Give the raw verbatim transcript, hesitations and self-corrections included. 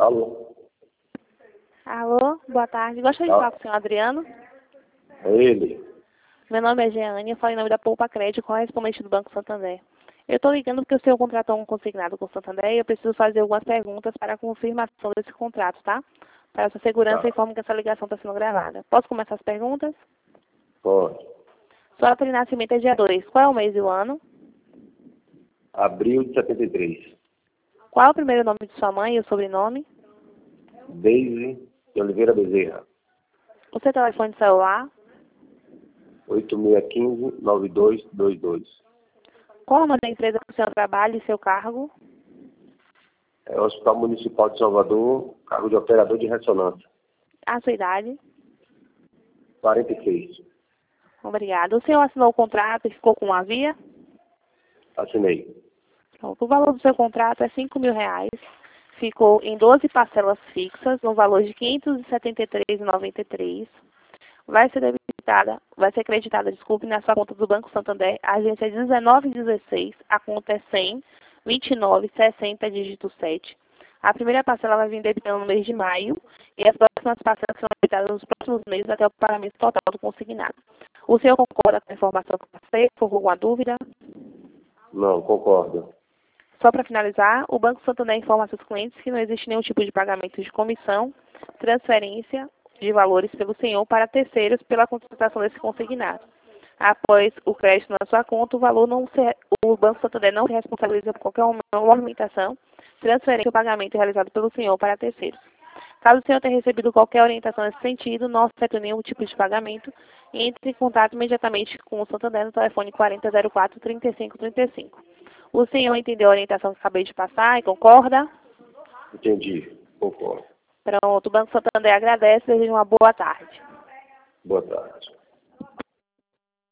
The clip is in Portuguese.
Alô? Alô, boa tarde. Gostaria de Ah. falar com o senhor Adriano. É ele? Meu nome é Jeane, eu falo em nome da Poupa Crédito, correspondente do Banco Santander. Eu estou ligando porque o senhor contratou um consignado com o Santander e eu preciso fazer algumas perguntas para a confirmação desse contrato, tá? Para a sua segurança, Tá. informo que essa ligação está sendo gravada. Posso começar as perguntas? Pode. Sua data de nascimento é dia dois. Qual é o mês e o ano? Abril de setenta e três. Qual é o primeiro nome de sua mãe e o sobrenome? Deise de Oliveira Bezerra. O seu telefone celular? oito seis um cinco, nove dois dois dois. Qual é o nome da empresa que o senhor trabalha e seu cargo? É o Hospital Municipal de Salvador, cargo de operador de ressonância. A sua idade? quarenta e seis. Obrigada. O senhor assinou o contrato e ficou com a via? Assinei. Pronto. O valor do seu contrato é cinco mil reais. Ficou em doze parcelas fixas, no valor de quinhentos e setenta e três reais e noventa e três centavos. Vai ser debitada, vai ser acreditada, desculpe, na sua conta do Banco Santander. A agência é dezenove dezesseis, a conta é cem, vinte e nove, sessenta, dígito sete. A primeira parcela vai vir debitando no mês de maio e as próximas parcelas serão debitadas nos próximos meses até o pagamento total do consignado. O senhor concorda com a informação que eu passei? Por alguma dúvida? Não, concordo. Só para finalizar, o Banco Santander informa a seus clientes que não existe nenhum tipo de pagamento de comissão, transferência de valores pelo senhor para terceiros pela contratação desse consignado. Após o crédito na sua conta, o valor não se, o Banco Santander não se responsabiliza por qualquer movimentação, transferência ou pagamento realizado pelo senhor para terceiros. Caso o senhor tenha recebido qualquer orientação nesse sentido, não aceita nenhum tipo de pagamento, entre em contato imediatamente com o Santander no telefone quarenta zero quatro, trinta e cinco trinta e cinco. O senhor entendeu a orientação que acabei de passar e concorda? Entendi. Concordo. Pronto, o Banco Santander agradece e deseja uma boa tarde. Boa tarde.